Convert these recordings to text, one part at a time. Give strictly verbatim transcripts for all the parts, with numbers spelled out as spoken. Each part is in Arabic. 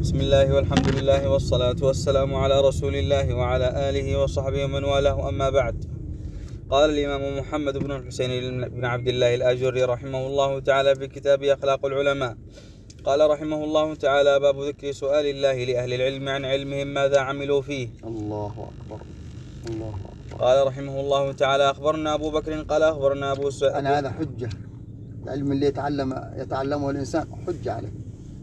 بسم الله والحمد لله والصلاة والسلام على رسول الله وعلى آله وصحبه ومن والاه، أما بعد. قال الإمام محمد بن الحسين بن عبد الله الآجري رحمه الله تعالى في كتابه أخلاق العلماء، قال رحمه الله تعالى: باب ذكر سؤال الله لأهل العلم عن علمهم ماذا عملوا فيه. الله أكبر الله أكبر. قال رحمه الله تعالى: أخبرنا أبو بكر قال أخبرنا أبو سعيد. أنا هذا حجة، العلم اللي يتعلم يتعلمه الإنسان حجة عليه،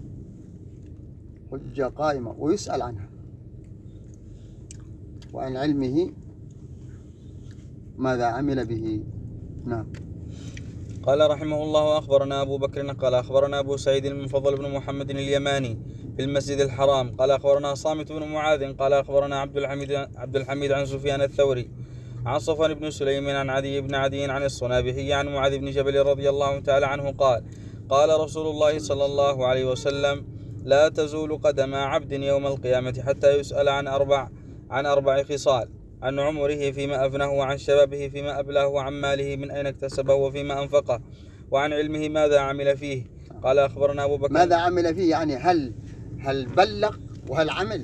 حجة قائمة ويسأل عنها، وعن علمه ماذا عمل به. نعم. قال رحمه الله: أخبرنا أبو بكر قال أخبرنا أبو سعيد المفضل بن محمد اليماني في المسجد الحرام قال أخبرنا صامت بن معاذ قال أخبرنا عبد الحميد عبد الحميد عن سفيان الثوري عن صفوان بن سليم عن عدي بن عدي عن الصنابحي عن معاذ بن جبل رضي الله تعالى عنه قال: قال رسول الله صلى الله عليه وسلم: لا تزول قدم عبد يوم القيامة حتى يسأل عن أربع عن أربع خصال: عن عمره فيما أفناه، وعن شبابه فيما أبلاه، وعن ماله من أين اكتسبه وفيما أنفقه، وعن علمه ماذا عمل فيه. قال أخبرنا أبو بكر. ماذا عمل فيه يعني هل هل بلغ وهل عمل،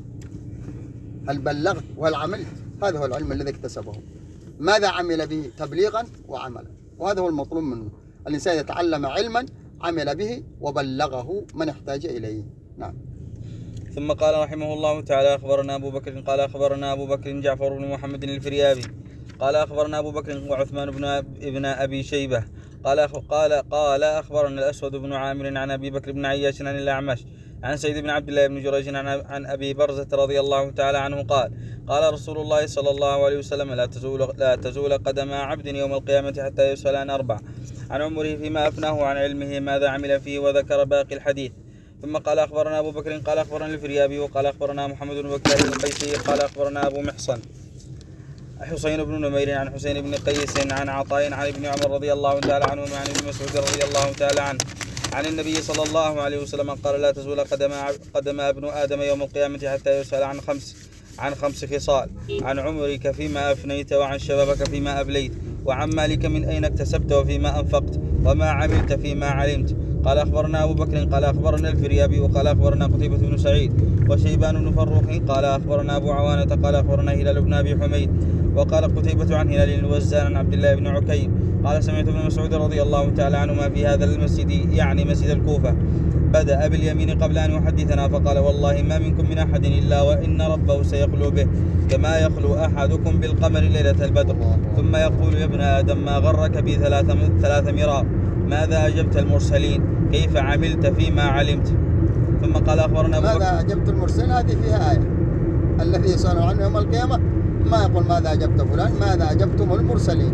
هل بلغت وهل عملت، هذا هو العلم الذي اكتسبه. ماذا عمل به تبليغا وعملا، وهذا هو المطلوب منه. الإنسان يتعلم علما عمل به وبلغه من احتاج إليه. نعم. ثم قال رحمه الله تعالى: أخبرنا أبو بكر قال أخبرنا أبو بكر جعفر بن محمد الفريابي قال أخبرنا أبو بكر وعثمان بن ابن أبي شيبة قال قال قال أخبرنا الأسود بن عامر عن أبي بكر بن عياش عن الأعمش عن سيد بن عبد الله بن جريج عن عن أبي برزة رضي الله تعالى عنه قال: قال رسول الله صلى الله عليه وسلم: لا تزول لا تزول قدم عبد يوم القيامة حتى يسأل عن أربع: عن عمره فيما أفناه، وعن علمه ماذا عمل فيه، وذكر باقي الحديث. ثم قال: أخبرنا أبو بكر قال أخبرنا الفريابي وقال أخبرنا محمد بن بكار القيسي قال أخبرنا أبو محصن حسين بن نمير عن حسين بن قيس عن عطاء عن ابن عمر رضي الله تعالى عنه عن ابن مسعود رضي الله تعالى عنه عن النبي صلى الله عليه وسلم قال: لا تزول قدم قدم ابن آدم يوم القيامة حتى يسأل عن خمس عن خمس خصال: عن عمرك فيما أفنيت، وعن شبابك فيما أبليت، وعن مالك من أين اكتسبت وفيما أنفقت، وما عملت فيما علمت. قال أخبرنا أبو بكر قال أخبرنا الفريابي وقال أخبرنا قتيبة بن سعيد وشيبان بن فروخ قال أخبرنا أبو عوانة قال أخبرنا هلال بن أبي حميد وقال قتيبة عن هلال الوزان عن عبد الله بن عكيم قال: سمعت ابن مسعود رضي الله تعالى عنهما في هذا المسجد، يعني مسجد الكوفة، بدأ باليمين قبل أن يحدثنا فقال: والله ما منكم من أحد إلا وإن ربه سيخلو به كما يخلو أحدكم بالقمر ليلة البدر، ثم يقول: يا ابن آدم ما غرك بي ثلاث ثلاث مرار؟ ماذا أجبت المرسلين؟ كيف عملت فيما علمت؟ ثم قال: أخبرنا أبو بكر. ماذا أجبت المرسلين هذه فيها آية، الذي يسأل عنه يوم القيامة ما يقول ماذا أجبت فلان، ماذا أجبتم المرسلين.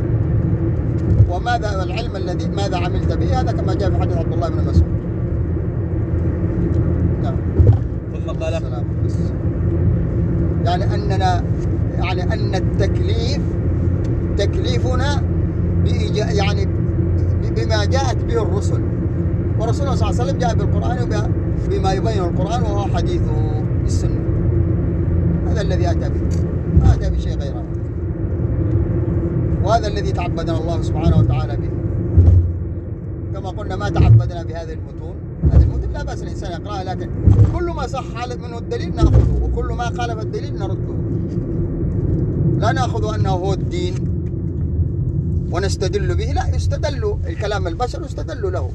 وماذا العلم الذي ماذا عملت به، هذا كما جاء في حديث عبد الله بن مسعود. نعم. ثم قال: يعني أننا يعني أن التكليف تكليفنا يعني بما جاءت به الرسل، ورسولنا صلى الله عليه وسلم جاء بالقرآن بما يبين القرآن وهو حديث السنة. هذا الذي أتى به، ما أتى بشيء غيره، وهذا الذي تعبدنا الله سبحانه وتعالى به. كما قلنا ما تعبدنا بهذه المتون، هذه المتون لا بأس الإنسان يقرأها، لكن كل ما صح منه الدليل نأخذه، وكل ما خالف الدليل نرده. لا نأخذ أنه هو الدين ونستدل به، لا، يستدل الكلام البشر يستدل له.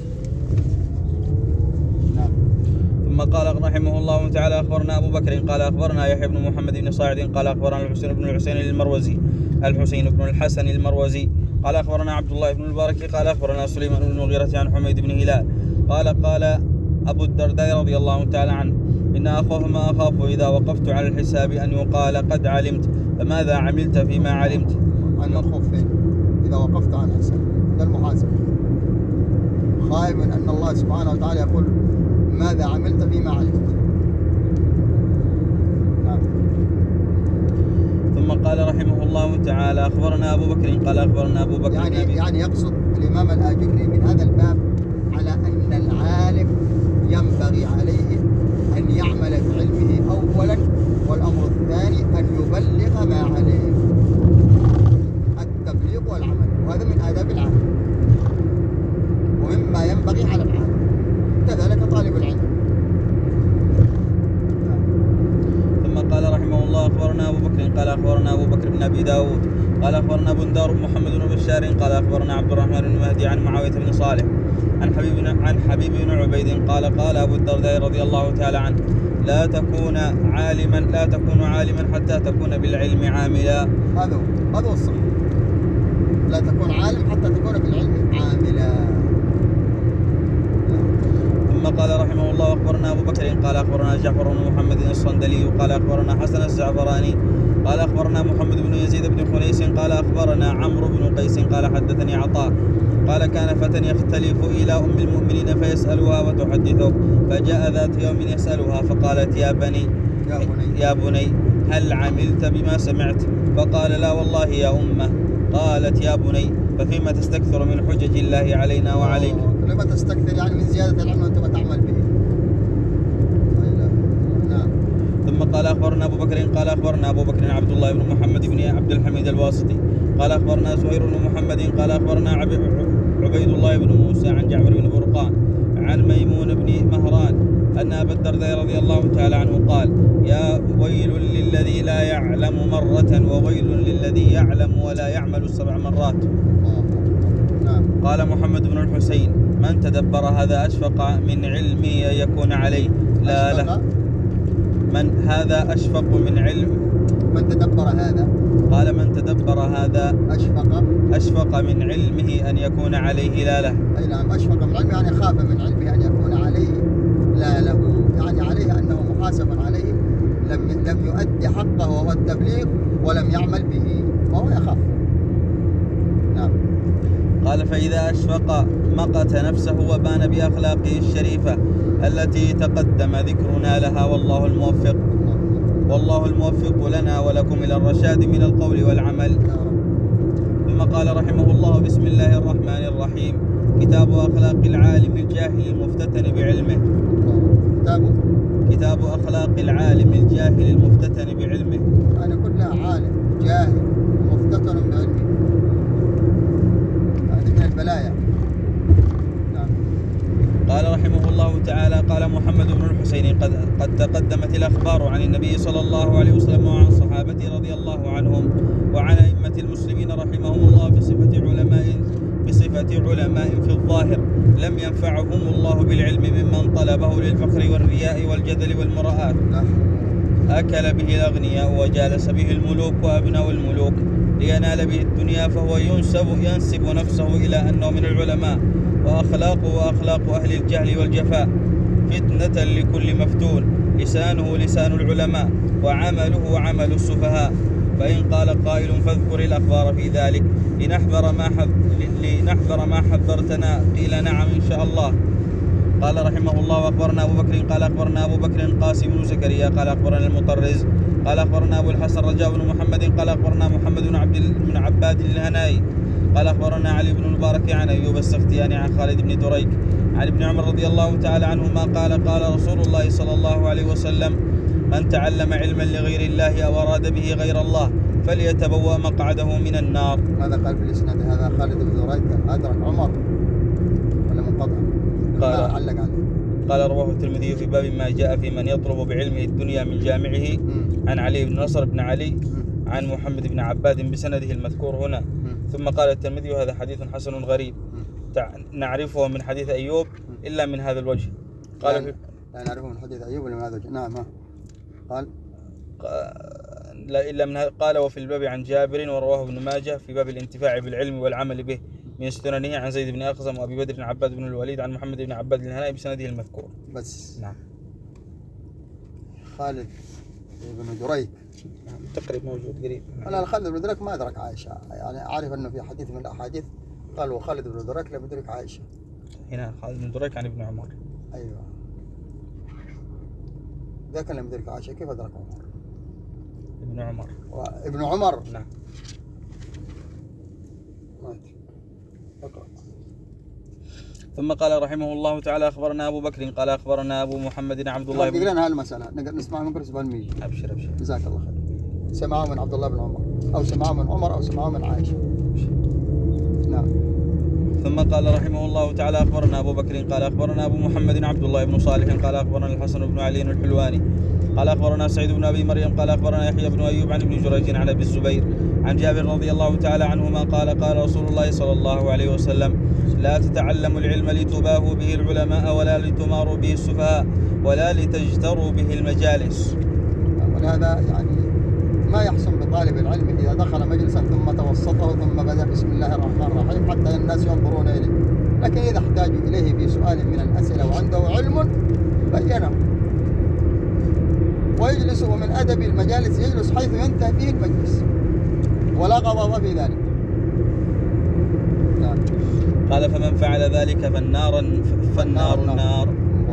نعم. ثم قال رحمه الله تعالى: أخبرنا أبو بكر قال أخبرنا يحيى بن محمد بن صاعد قال أخبرنا الحسين بن الحسين المروزي الحسين بن الحسن المروزي قال أخبرنا عبد الله بن المبارك قال أخبرنا سليمان بن المغيرة عن حميد بن هلال قال: قال أبو الدرداء رضي الله تعالى عنه: إن أخاف ما أخاف إذا وقفت على الحساب أن يقال قد علمت، فماذا عملت فيما علمت؟ عن الخوف فين؟ إذا وقفت على الحساب، ده المحاسبة. خائف من أن الله سبحانه وتعالى يقول: ماذا عملت فيما علمت. نعم. ثم قال رحمه الله تعالى: أخبرنا أبو بكر قال أخبرنا أبو بكر يعني يعني يقصد الإمام الآجري من هذا الباب على أن العالم ينبغي عليه أن يعمل بعلمه أولا، والأمر الثاني أن يبلغ ما عليه، التبليغ والعمل، وهذا من آداب العالم ومما ينبغي على العالم، كذلك طالب العلم. أخبرنا أبو بكر قال أخبرنا أبو بكر بن أبي داود قال أخبرنا بندار محمد بن بشار قال أخبرنا عبد الرحمن بن مهدي عن معاوية بن صالح عن حبيب عن حبيب بن عبيد قال قال أبو الدرداء رضي الله تعالى عنه لا تكون عالما لا تكون عالما حتى تكون بالعلم عاملا. هذا هو هذا هو الصح. لا تكون عالم حتى تكون بالعلم عاملا. ثم قال رحمه الله أخبرنا أبو بكر قال أخبرنا جعفر بن محمد الصندلي قال أخبرنا حسن الزعفراني قال أخبرنا محمد بن يزيد بن خنيس قال أخبرنا عمرو بن قيس قال حدثني عطاء قال كان فتى يختلف إلى أم المؤمنين فيسألها وتحدثه فجاء ذات يوم يسألها فقالت يا بني يا بني يا بني هل عملت بما سمعت؟ فقال لا والله يا أمه. قالت يا بني ففيما تستكثر من حجج الله علينا وعليك؟ لما تستكثر يعني من زيادة العلم وأنت تعمل به. نعم. ثم قال أخبرنا أبو بكر قال أخبرنا أبو بكر عبد الله بن محمد بن عبد الحميد الواسطي قال أخبرنا زهير بن محمد قال أخبرنا عبيد الله بن موسى عن جعفر بن برقان عن ميمون بن مهران أن أبا الدرداء رضي الله تعالى عنه قال يا ويل للذي لا يعلم مرة وويل للذي يعلم ولا يعمل سبع مرات. نعم. قال محمد بن الحسين من تدبر هذا أشفق من علمي أن يكون عليه لا له. من هذا أشفق من علم من تدبر هذا قال من تدبر هذا أشفق أشفق من علمه أن يكون عليه لا له. أي نعم. أشفق من علمه يعني خاف من علمه أن يكون عليه لا له، يعني عليه أنه محاسب عليه لم لم يؤدي حقه وهو التبليغ ولم يعمل به فهو يخاف. نعم. قال فإذا أشفق مقت نفسه وبان بأخلاقه الشريفة التي تقدم ذكرنا لها والله الموفق والله الموفق لنا ولكم إلى الرشاد من القول والعمل. ثم قال رحمه الله بسم الله الرحمن الرحيم كتاب أخلاق العالم الجاهل المفتتن بعلمه. كتاب كتاب أخلاق العالم الجاهل المفتتن بعلمه. أنا كلها عالم جاهل مفتتن بعلمه، هذه من البلايا. نعم. قال رحمه الله تعالى قال محمد بن الحسين قد, قد تقدمت الأخبار عن النبي صلى الله عليه وسلم وعن صحابته رضي الله عنهم وعن أئمة المسلمين رحمهم الله بصفة علماء بصفة علماء في الظاهر لم ينفعهم الله بالعلم ممن طلبه للفخر والرياء والجدل والمراءات. أكل به الأغنياء وجالس به الملوك وأبناء الملوك لينال به الدنيا فهو ينسب ينسب نفسه إلى أنه من العلماء وأخلاقه وأخلاق أهل الجهل والجفاء فتنة لكل مفتون لسانه لسان العلماء وعمله عمل السفهاء. فإن قال قائل فاذكر الأخبار في ذلك لنحذر ما حذ... لنحذر ما حذرتنا قيل نعم إن شاء الله. قال رحمه الله وأخبرنا أبو بكر قال أخبرنا أبو بكر قاسم بن زكريا قال أخبرنا المطرز قال أخبرنا أبو الحسن رجاء بن محمد قال أخبرنا محمد بن عبد بن عباد الهنائي قال أخبرنا علي بن المبارك عن أيوب السختياني عن خالد بن دريك عن ابن عمر رضي الله تعالى عنهما قال قال رسول الله صلى الله عليه وسلم من تعلم علما لغير الله أو أراد به غير الله فليتبوأ مقعده من النار. هذا قال في الإسناد هذا خالد بن دريك أدرك عمر ولا منقطع؟ قال علق عليه. قال رواه الترمذي في باب ما جاء في من يطلب بعلمه الدنيا من جامعه عن علي بن نصر بن علي عن محمد بن عباد بسنده المذكور هنا. ثم قال الترمذي هذا حديث حسن غريب نعرفه من حديث أيوب إلا من هذا الوجه. قال لا, لا نعرفه من حديث أيوب إلا من هذا الوجه. نعم. قال لا إلا من هذا. قال وفي الباب عن جابر ورواه ابن ماجه في باب الانتفاع بالعلم والعمل به من سننه عن زيد بن أخزم وأبي بدر بن عباد بن الوليد عن محمد بن عباد الهنائي بسنده المذكور. بس. نعم. خالد بن دريك تقريبا موجود قريب. أنا خالد بن دريك ما أدرك عائشة، يعني عارف أنه في حديث من الأحاديث قال وخالد بن دريك لم يدرك عائشة. هنا خالد بن دريك عن ابن عمر. أيوة. ذاك لم يدرك عائشة كيف أدرك عمر؟ ابن عمر. ابن عمر. نعم. مات. اقرأ. ثم قال رحمه الله تعالى أخبرنا أبو بكر قال أخبرنا أبو محمد عبد الله بن لنا هالمسألة نقدر نسمع من كرسي بالميجي. أبشر أبشر. جزاك الله خير. سمعوا من عبد الله بن عمر أو سمعوا من عمر أو سمعوا من عائشة. نعم. ثم قال رحمه الله تعالى أخبرنا أبو بكر قال أخبرنا أبو محمد عبد الله بن صالح قال أخبرنا الحسن بن علي الحلواني قال أخبرنا سعيد بن أبي مريم قال أخبرنا يحيى بن أيوب عن ابن جريج عن أبي الزبير عن جابر رضي الله تعالى عنهما قال قال رسول الله صلى الله عليه وسلم لا تتعلموا العلم لتباهوا به العلماء ولا لتماروا به السفهاء ولا لتجتروا به المجالس. ولهذا يعني ما يحسن بطالب العلم إذا دخل مجلسا ثم توسطه ثم بدأ بسم الله الرحمن الرحيم حتى الناس ينظرون إليه، لكن إذا احتاجوا إليه في سؤال من الأسئلة وعنده علم بينه ويجلس. ومن أدب المجالس يجلس حيث ينتهي به المجلس ولا غضب في ذلك. نعم. قال فمن فعل ذلك فالنار فالنار النار.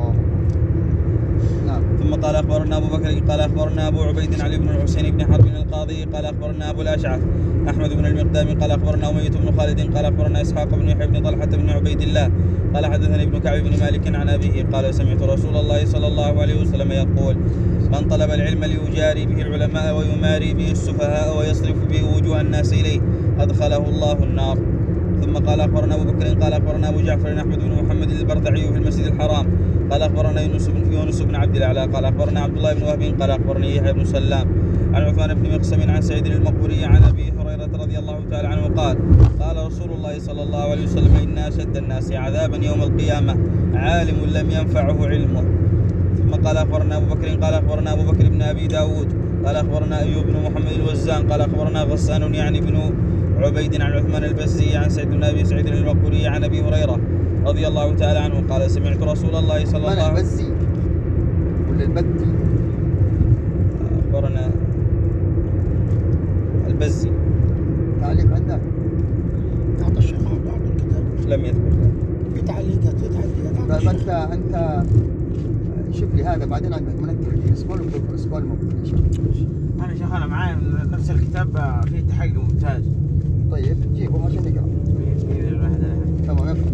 نعم. ثم قال أخبرنا أبو بكر قال أخبرنا أبو عبيد علي بن الحسين بن حرب القاضي قال أخبرنا أبو الأشعث أحمد بن المقدام قال أخبرنا أمية بن خالد قال أخبرنا إسحاق بن يحيى بن طلحة بن عبيد الله قال حدثني ابن كعب بن مالك عن أبيه قال سمعت رسول الله صلى الله عليه وسلم يقول من طلب العلم ليجاري به العلماء ويماري به السفهاء ويصرف به وجوه الناس إليه أدخله الله النار. ثم قال أخبرنا أبو بكر قال أخبرنا أبو جعفر أحمد بن محمد البرتعي في المسجد الحرام قال أخبرنا يونس بن, يونس بن عبد الأعلى قال أخبرنا عبد الله بن وهب قال أخبرني يحيى بن سلام عن عثمان بن مقسم عن سعيد المقبوري عن أبي هريرة رضي الله تعالى عنه قال قال رسول الله صلى الله عليه وسلم إن أشد الناس عذابا يوم القيامة عالم لم ينفعه علمه. ثم قال أخبرنا أبو بكر قال أخبرنا أبو بكر بن أبي داود قال أخبرنا أيوب بن محمد الوزان قال أخبرنا غسان يعني بن عبيد عن عثمان البزي عن سعيد بن أبي سعيد المقبوري عن أبي هريرة رضي الله تعالى عنه قال سمعت رسول الله صلى الله عليه وسلم البزي ولا البتي؟ أخبرنا البزي. تعليق عندك؟ أعطى الشيخ بعض الكتاب لم يذكر في تعليقات في تعليقات. طيب أنت أنت شوف لي هذا بعدين عندك منكر اسبول اسبول ممكن. أنا شيخ أنا معايا نفس الكتاب فيه تحقق ممتاز. طيب جيبه عشان نقرأ. تمام يقرأ.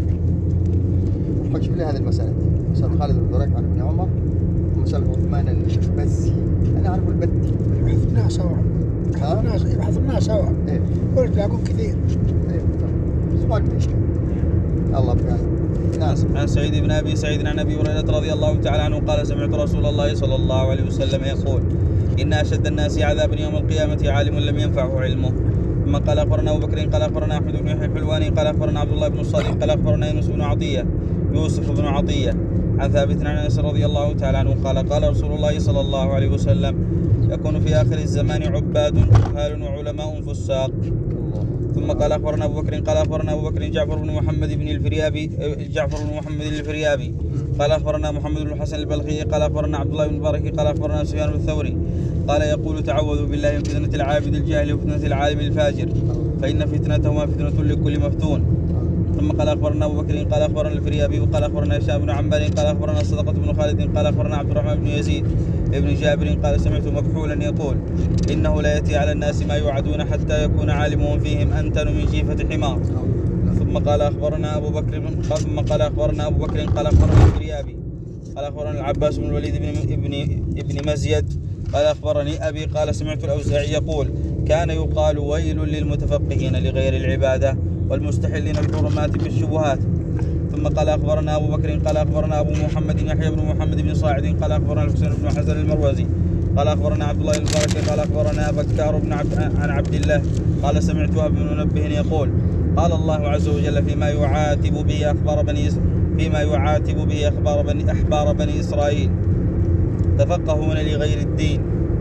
خد شوف لي هذه المسألة مسألة خالد بن دريك عن ابن عمر ومسألة عثمان البزي. أنا أعرف البتي. يبحثونها سوا. يبحثونها يبحثونها سوا. إيه. ويلاقون كثير. إيه. اسبول مشكلة. الله بيان. نعم. عن سعيد بن أبي سعيد عن أبي هريرة رضي الله تعالى عنه قال سمعت رسول الله صلى الله عليه وسلم يقول إن أشد الناس عذابا يوم القيامة عالم لم ينفعه علمه. ثم قال أخبرنا أبو بكر قال أخبرنا أحمد بن يحيى الحلواني قال أخبرنا عبد الله بن الصالح قال أخبرنا يونس بن عطية يوسف بن عطية عن ثابت عن أنس رضي الله تعالى عنه قال قال رسول الله صلى الله عليه وسلم يكون في آخر الزمان عباد جهال وعلماء فساق. ثم قال أخبرنا أبو بكر قال أخبرنا أبو بكر جعفر بن محمد بن الفريابي جعفر بن محمد الفريابي قال أخبرنا محمد بن الحسن البلخي قال أخبرنا عبد الله بن مبارك قال أخبرنا سفيان بن الثوري قال يقول تعوذوا بالله من فتنة العابد الجاهل وفتنة العالم الفاجر فإن فتنتهما فتنة لكل مفتون. ثم قال أخبرنا أبو بكر قال أخبرنا الفريابي وقال أخبرنا هشام بن عمار قال أخبرنا صدقة بن خالد قال أخبرنا عبد الرحمن بن يزيد ابن جابر قال سمعت مكحولا يقول إنه لا يأتي على الناس ما يوعدون حتى يكون عالمهم فيهم أنتن من جيفة حمار. ثم قال أخبرنا أبو بكر ثم قال أخبرنا أبو بكر قال أخبرنا الفريابي قال أخبرنا العباس بن الوليد بن ابن ابن مزيد قال أخبرني أبي قال سمعت الأوزاعي يقول كان يقال ويل للمتفقهين لغير العبادة والمستحلين الحرمات بالشبهات. ثم قال أخبرنا أبو بكر قال أخبرنا أبو محمد يحيى بن محمد بن صاعد قال أخبرنا الحسين بن حسن المروزي قال أخبرنا عبد الله المبارك قال أخبرنا بكار بن عبد عن عبد الله قال سمعت وهب بن منبه يقول قال الله عز وجل فيما يعاتب به أخبار بني فيما يعاتب به أخبار بني أحبار بني إسرائيل تفقهون لغير الدين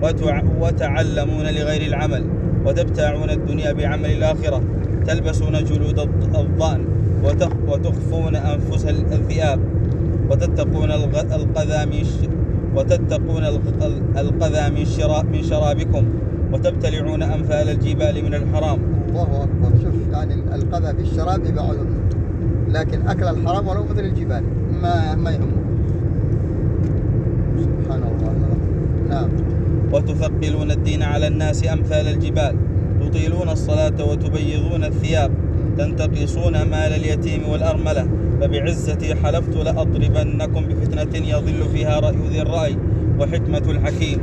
وتعلمون لغير العمل وتبتاعون الدنيا بعمل الآخرة تلبسون جلود الضأن وتخفون أنفس الذئاب وتتقون القذى وتتقون القذى من شرابكم وتبتلعون أمثال الجبال من الحرام. الله أكبر. شوف يعني القذى في الشراب يبعدون لكن أكل الحرام ولو مثل الجبال ما ما يهمه. سبحان الله. نعم. وتثقلون الدين على الناس أمثال الجبال تطيلون الصلاة وتبيضون الثياب تنتقصون مال اليتيم والأرملة فبعزتي حلفت لأضربنكم بفتنة يضل فيها رأي ذي الرأي وحكمة الحكيم.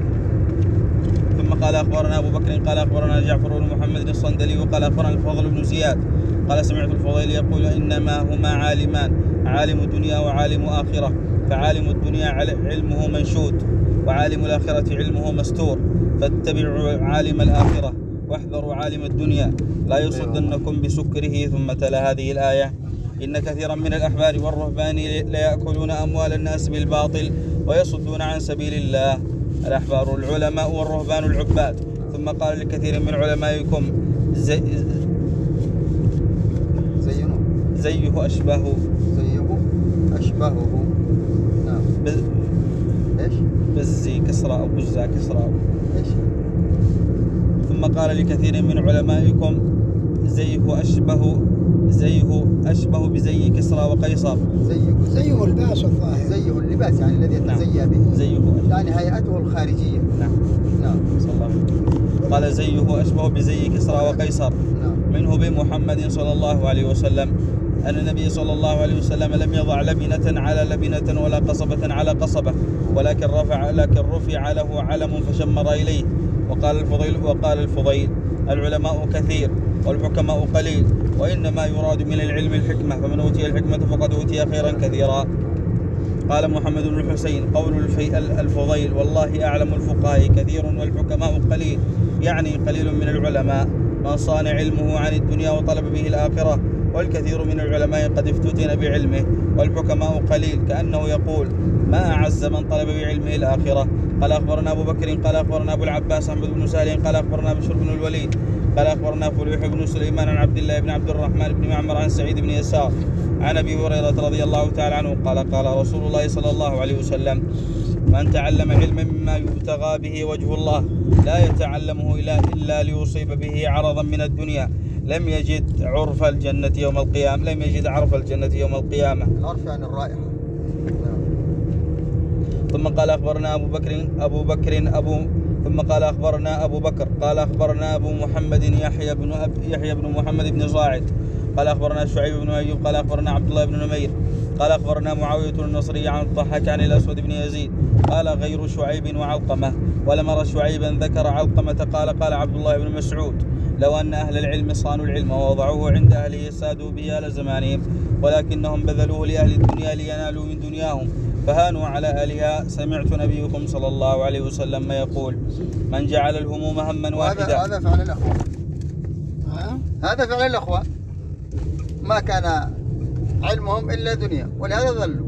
ثم قال أخبرنا أبو بكر قال أخبرنا جعفر بن محمد الصندلي وقال أخبرنا الفضل بن زياد قال سمعت الفضيل يقول إنما هما عالمان، عالم الدنيا وعالم آخرة، فعالم الدنيا علمه منشود، وعالم الآخرة علمه مستور، فاتبعوا عالم الآخرة واحذروا عالم الدنيا لا يصدنكم بسكره. ثم تلا هذه الآية: إن كثيرا من الأحبار والرهبان ليأكلون أموال الناس بالباطل ويصدون عن سبيل الله. الأحبار العلماء والرهبان العباد. ثم قال لكثير من علمائكم زي زينه زيه أشبه زيه أشبهه. نعم. بز... إيش؟ بزي كسرى أو بزا كسرى. إيش؟ ثم قال لكثير من علمائكم زيه أشبه زيه أشبه بزي كسرى وقيصر. زيه زيه اللباس الظاهر. زيه اللباس يعني الذي يتزيا به. زيه يعني هيئته الخارجية. نعم. نعم. صلى الله عليه وسلم. قال زيه أشبه بزي كسرى وقيصر. نعم. منه بمحمد صلى الله عليه وسلم أن النبي صلى الله عليه وسلم لم يضع لبنة على لبنة ولا قصبة على قصبة، ولكن رفع لكن رفع له علم فشمر إليه. وقال الفضيل وقال الفضيل العلماء كثير والحكماء قليل، وإنما يراد من العلم الحكمة، فمن أوتي الحكمة فقد أوتي خيرا كثيرا. قال محمد بن الحسين قول الفضيل: والله أعلم الفقهاء كثير والحكماء قليل، يعني قليل من العلماء من صان علمه عن الدنيا وطلب به الآخرة، والكثير من العلماء قد افتتن بعلمه، والحكماء قليل، كأنه يقول: ما أعز من طلب بعلمه الآخرة. قال أخبرنا أبو بكر قال أخبرنا أبو العباس أحمد بن سالم قال أخبرنا بشر بن الوليد قال أخبرنا فليح بن سليمان عن عبد الله بن عبد الرحمن بن معمر عن سعيد بن يسار عن أبي هريرة رضي الله تعالى عنه قال قال رسول الله صلى الله عليه وسلم: من تعلم علما مما يبتغى به وجه الله لا يتعلمه إلا, إلا ليصيب به عرضا من الدنيا لم يجد عرف الجنة يوم القيامة لم يجد عرف الجنة يوم القيامة. العرف يعني الرائحة. ثم قال أخبرنا أبو بكر أبو بكر أبو ثم قال أخبرنا أبو بكر قال أخبرنا أبو محمد يحيى بن أب يحيى بن محمد بن صاعد قال أخبرنا شعيب بن أيوب قال أخبرنا عبد الله بن نمير قال أخبرنا معاوية النصري عن الضحاك عن الأسود بن يزيد قال غير شعيب وعلقمة ولم أرى شعيبا ذكر علقمة قال قال عبد الله بن مسعود: لو أن أهل العلم صانوا العلم ووضعوه عند أهله سادوا به آل زمانهم، ولكنهم بذلوه لأهل الدنيا لينالوا من دنياهم فهانوا على أهلها. سمعت نبيكم صلى الله عليه وسلم يقول: من جعل الهموم هما واحدا. هذا فعل الأخوة. ها؟ هذا فعل الأخوة. ما كان علمهم إلا دنيا ولهذا ظلوا.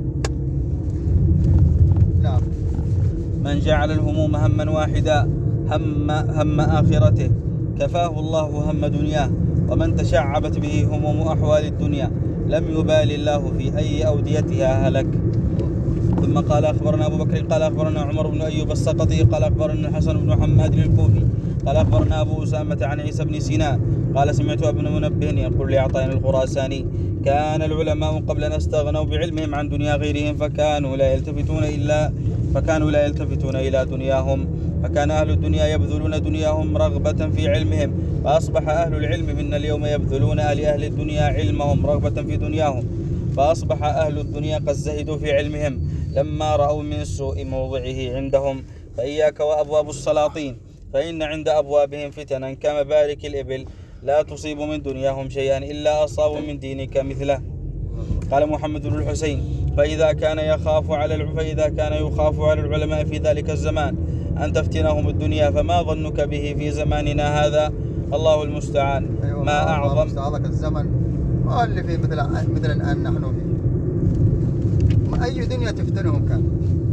نعم. من جعل الهموم هما واحدا هم هم آخرته كفاه الله هم دنياه، ومن تشعبت به هموم أحوال الدنيا لم يبال الله في أي أوديتها هلك. ثم قال أخبرنا أبو بكر قال أخبرنا عمر بن أيوب السقطي قال أخبرنا الحسن بن محمد الكوفي قال أخبرنا أبو أسامة عن عيسى بن سينان قال سمعت ابن منبه يقول لعطاء الخراساني: كان العلماء قبل أن استغنوا بعلمهم عن دنيا غيرهم فكانوا لا يلتفتون إلا فكانوا لا يلتفتون إلى دنياهم، فكان أهل الدنيا يبذلون دنياهم رغبة في علمهم، فأصبح أهل العلم منا اليوم يبذلون لأهل الدنيا علمهم رغبة في دنياهم، فأصبح أهل الدنيا قد زهدوا في علمهم لما رأوا من سوء موضعه عندهم. فإياك وأبواب السلاطين فإن عند أبوابهم فتنا كمبارك الإبل لا تصيب من دنياهم شيئا إلا أصابوا من دينك مثله. قال محمد بن الحسين: فإذا كان يخاف على فإذا كان يخاف على العلماء في ذلك الزمان أن تفتنهم الدنيا فما ظنك به في زماننا هذا؟ الله المستعان. أيوة، ما أعظم هذاك الزمن اللي فيه مثل مثل الآن نحن فيه. ما أي دنيا تفتنهم كان.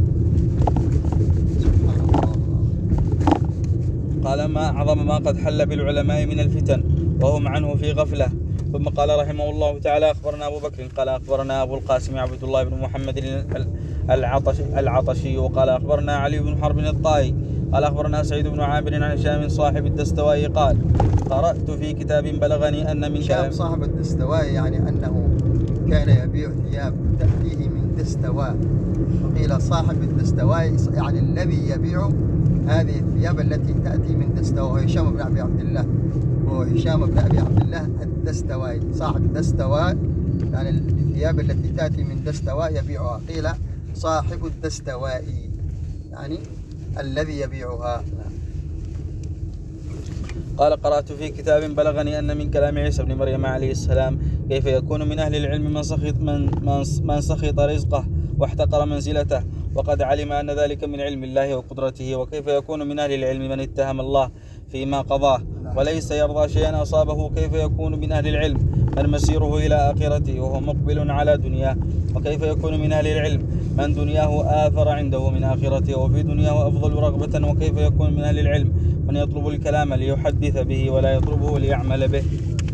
قال: ما أعظم ما قد حل بالعلماء من الفتن وهم عنه في غفلة. ثم قال رحمه الله تعالى: أخبرنا أبو بكر قال أخبرنا أبو القاسم عبد الله بن محمد العطشي, العطشي وقال أخبرنا علي بن حرب الطائي قال أخبرنا سعيد بن عامر عن هشام صاحب الدستوائي قال: قرأت في كتاب بلغني أن من هشام صاحب الدستوائي يعني أنه كان يبيع ثياب تأتيه من دستواء، وقيل صاحب الدستوائي يعني الذي يبيع هذه الثياب التي تأتي من دستواء، هشام بن أبي عبد الله وهشام بن أبي عبد الله الدستوائي صاحب دستواء، يعني الثياب التي تأتي من دستواء يبيعها، قيل صاحب الدستوائي يعني الذي يبيعها. قال قرأت في كتاب بلغني أن من كلام عيسى بن مريم عليه السلام كيف يكون من أهل العلم من سخط, من, من, من سخط رزقه واحتقر منزلته وقد علم أن ذلك من علم الله وقدرته، وكيف يكون من أهل العلم من اتهم الله فيما قضاه وليس يرضى شيئا أصابه، كيف يكون من أهل العلم من مسيره إلى آخرته وهو مقبل على دنياه، وكيف يكون من أهل العلم من دنياه آثر عنده من آخرته وفي دنياه أفضل رغبة، وكيف يكون من أهل العلم من يطلب الكلام ليحدث به ولا يطلبه ليعمل به.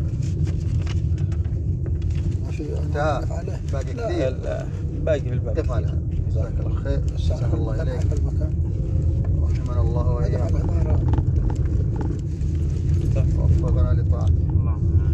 ما في انتهى. عليه. باقي كثير. ال- باقي في الباب. قف على جزاك الله خير. جزاك الله إليك. في المكان. رحمنا الله هذا وإياكم. العبارة. وفقنا لطاعته. اللهم